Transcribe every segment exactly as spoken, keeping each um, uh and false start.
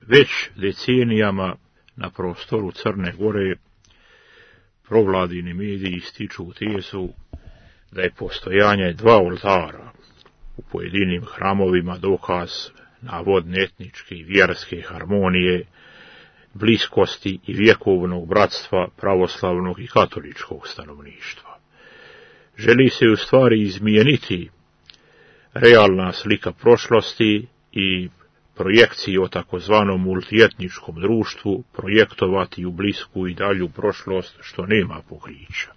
Već decenijama na prostoru Crne Gore provladini mediji ističu tezu da je postojanje dva oltara u pojedinim hramovima dokaz navodne etničke i vjerske harmonije, bliskosti i vjekovnog bratstva pravoslavnog i katoličkog stanovništva. Želi se u stvari izmijeniti realna slika prošlosti i projekciji o takozvanom multietničkom društvu projektovati u blisku i dalju prošlost, što nema pokrića.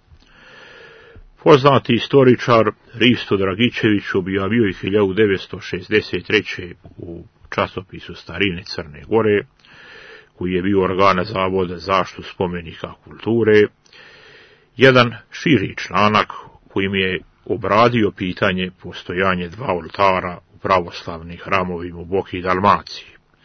Poznati istoričar Risto Dragičević objavio je hiljadu devetsto šezdeset treće. u časopisu Starine Crne Gore, koji je bio organ Zavoda za zaštitu spomenika kulture, jedan širi članak kojim je obradio pitanje postojanje dva oltara u pravoslavnim hramovima u Boki i Dalmaciji.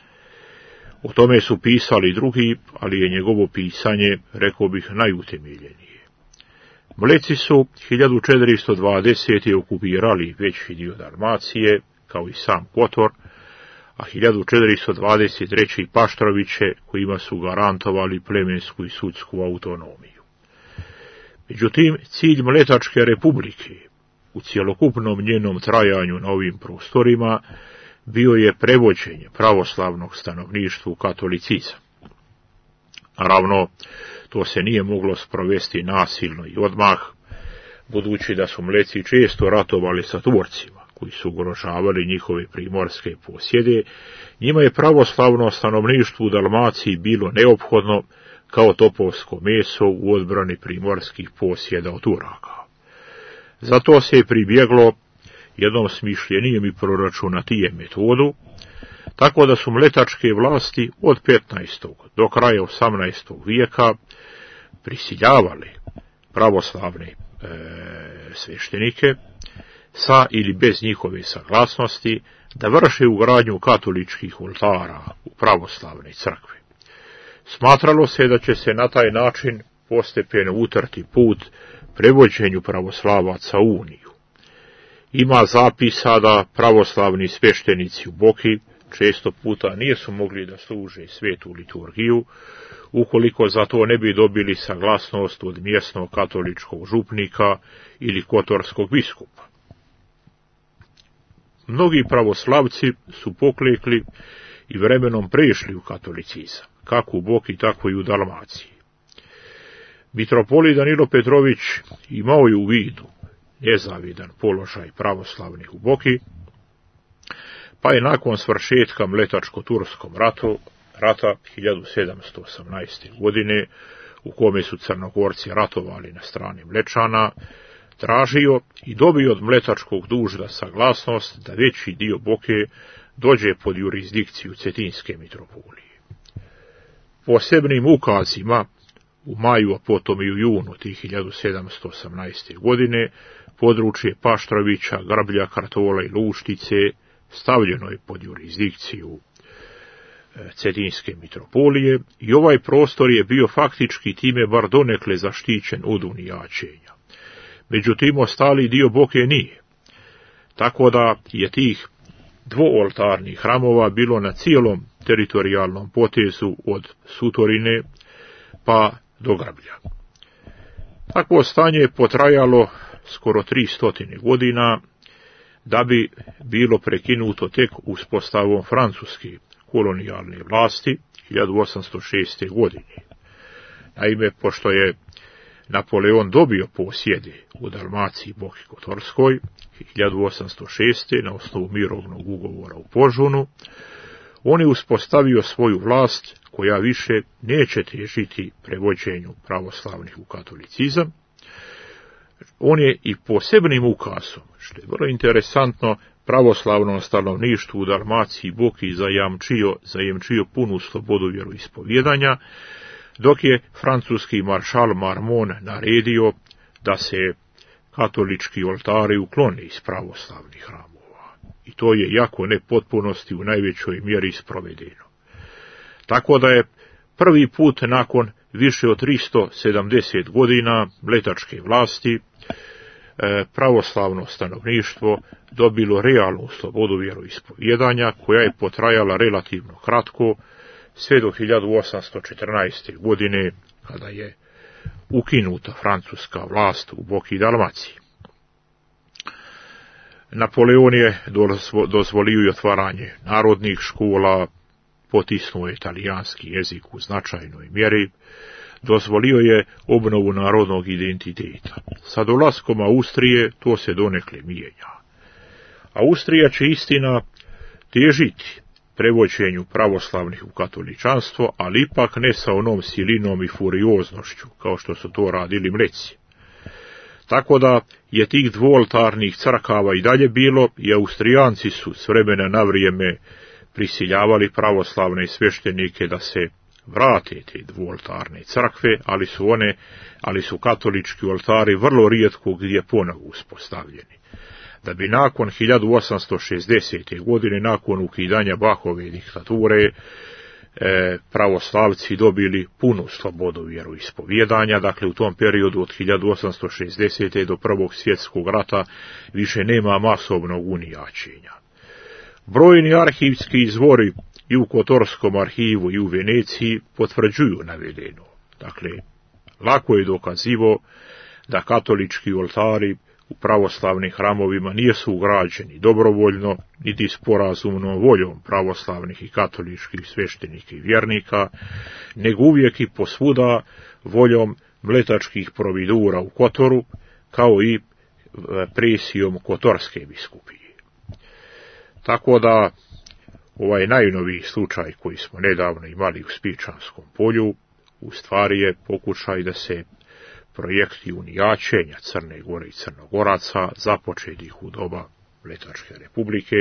O tome su pisali drugi, ali je njegovo pisanje, rekao bih, najutemeljenije. Mleci su hiljadu četiristo dvadesete. okupirali veći dio Dalmacije, kao i sam Kotor, a hiljadu četiristo dvadeset treće. Paštroviće, kojima su garantovali plemensku i sudsku autonomiju. Međutim, cilj Mletačke republike u cjelokupnom njenom trajanju na ovim prostorima bio je prevođenje pravoslavnog stanovništva u katolicizam. Naravno, to se nije moglo sprovesti nasilno i odmah, budući da su Mleci često ratovali sa Turcima, koji su ugrožavali njihove primorske posjede. Njima je pravoslavno stanovništvo u Dalmaciji bilo neophodno kao topovsko meso u odbrani primorskih posjeda od Turaka. Zato se je pribjeglo jednom smišljenijem i proračunatijem metodu, tako da su mletačke vlasti od petnaestog do kraja osamnaestog vijeka prisiljavali pravoslavne e, sveštenike sa ili bez njihove saglasnosti da vrše ugradnju katoličkih oltara u pravoslavne crkve. Smatralo se da će se na taj način postepeno utrti put prevođenju pravoslavaca u Uniju. Ima zapisa da pravoslavni sveštenici u Boki često puta nisu mogli da služe svetu liturgiju, ukoliko za to ne bi dobili saglasnost od mjesnog katoličkog župnika ili kotorskog biskupa. Mnogi pravoslavci su poklekli i vremenom prešli u katolicizam, kako u Boki, tako i u Dalmaciji. Mitropolit Danilo Petrović imao je u vidu nezavidan položaj pravoslavnih u Boki, pa je nakon svršetka Mletačko-turskom ratu, rata hiljadu sedamsto osamnaeste. godine, u kome su Crnogorci ratovali na strani Mlečana, tražio i dobio od mletačkog dužda saglasnost da veći dio Boke dođe pod jurisdikciju Cetinske mitropolije. Posebnim ukazima u maju, a potom i u junu tih hiljadu sedamsto osamnaeste. godine, područje Paštrovića, Grblja, Kartola i Luštice stavljeno je pod jurisdikciju Cetinske mitropolije i ovaj prostor je bio faktički time bar donekle zaštićen od unijaćenja. Međutim, ostali dio Boke nije, tako da je tih dvooltarnih hramova bilo na cijelom teritorijalnom potezu od Sutorine pa do Grblja. Takvo stanje je potrajalo skoro tristo godina, da bi bilo prekinuto tek uspostavom francuske kolonijalne vlasti hiljadu osamsto šeste. godine. Naime, pošto je Napoleon dobio posjede u Dalmaciji, Boki Kotorskoj hiljadu osamsto šeste. na osnovu mirovnog ugovora u Požunu, on je uspostavio svoju vlast koja više neće težiti prevođenju pravoslavnih u katolicizam. On je i posebnim ukazom, što je vrlo interesantno, pravoslavnom stanovništvu u Dalmaciji i Boki zajamčio, zajamčio punu slobodu vjeroispovjedanja, dok je francuski maršal Marmon naredio da se katolički oltari uklone iz pravoslavnih hramova. I to je, jako nepotpunosti, u najvećoj mjeri sprovedeno. Tako da je prvi put nakon više od tristo sedamdeset godina mletačke vlasti pravoslavno stanovništvo dobilo realnu slobodu vjeroispovjedanja, koja je potrajala relativno kratko, sve do hiljadu osamsto četrnaeste. godine, kada je ukinuta francuska vlast u Boki i Dalmaciji. Napoleon je dozvolio i otvaranje narodnih škola, potisnuo je italijanski jezik u značajnoj mjeri, dozvolio je obnovu narodnog identiteta. Sa dolaskom Austrije to se donekle mijenja. Austrija će, istina, težiti prevođenju pravoslavnih u katoličanstvo, ali ipak ne sa onom silinom i furioznošću, kao što su to radili Mleci. Tako da je tih dvooltarnih crkava i dalje bilo i Austrijanci su s vremena na vrijeme prisiljavali pravoslavne sveštenike da se vrate te dvooltarne crkve, ali su one, ali su katolički oltari vrlo rijetko gdje ponovo uspostavljeni. Da bi nakon hiljadu osamsto šezdesete. godine, nakon ukidanja Bahove diktature, e, pravoslavci dobili punu slobodu vjeroispovjedanja. Dakle, u tom periodu od hiljadu osamsto šezdesete. do Prvog svjetskog rata više nema masovnog unijačenja. Brojni arhivski izvori i u Kotorskom arhivu i u Veneciji potvrđuju navedeno. Dakle, lako je dokazivo da katolički oltari u pravoslavnim hramovima nisu ugrađeni dobrovoljno, niti sporazumnom voljom pravoslavnih i katoličkih sveštenika i vjernika, nego uvijek i posvuda voljom mletačkih providura u Kotoru, kao i presijom Kotorske biskupije. Tako da, ovaj najnoviji slučaj koji smo nedavno imali u Spičanskom polju, u stvari je pokušaj da se projekti unijačenja Crne Gore i Crnogoraca započetih u doba Mletačke republike,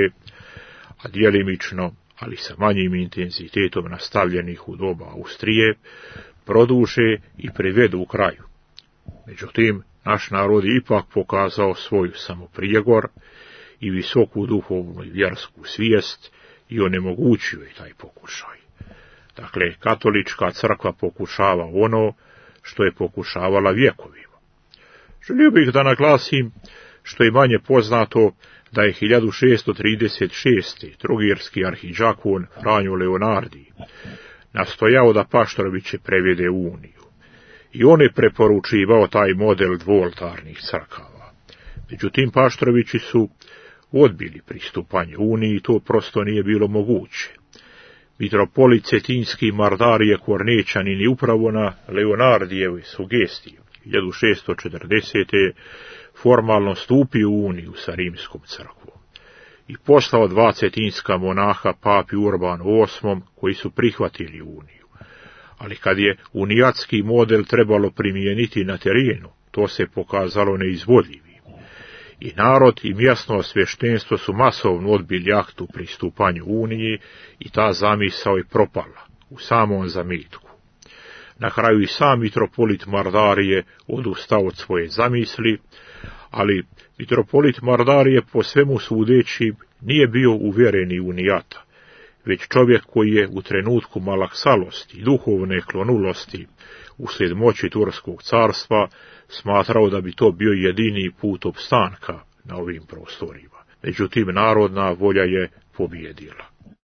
a djelimično, ali sa manjim intenzitetom nastavljenih u doba Austrije, produže i privedu u kraju. Međutim, naš narod je ipak pokazao svoju samoprijegor i visoku duhovnu i vjersku svijest i onemogućio je taj pokušaj. Dakle, katolička crkva pokušava ono što je pokušavala vjekovima. Želio bih da naglasim, što je manje poznato, da je hiljadu šesto trideset šeste. trogirski arhidžakon Franjo Leonardi nastojao da Paštoroviće prevede u Uniju. I on je preporučivao taj model dvooltarnih crkava. Međutim, Paštorovići su odbili pristupanje Uniji i to prosto nije bilo moguće. Mitropolit Cetinski Mardarije Kornečanin je upravo na Leonardijevoj sugestiji hiljadu šesto četrdesete. formalno stupio u uniju sa Rimskom crkvom i poslao dva cetinska monaha papi Urbanu osmom koji su prihvatili uniju. Ali kad je unijatski model trebalo primijeniti na terenu, to se pokazalo neizvodljivim. I narod i mjesno sveštenstvo su masovno odbili akt o pristupanju Uniji i ta zamisao je propala u samom zamitku. Na kraju i sam mitropolit Mardarije odustao od svoje zamisli, ali mitropolit Mardarije po svemu sudeći nije bio uvjereni unijata, već čovjek koji je u trenutku malaksalosti i duhovne klonulosti uslijed moći Turskog carstva smatrao da bi to bio jedini put opstanka na ovim prostorima. Međutim, narodna volja je pobjedila.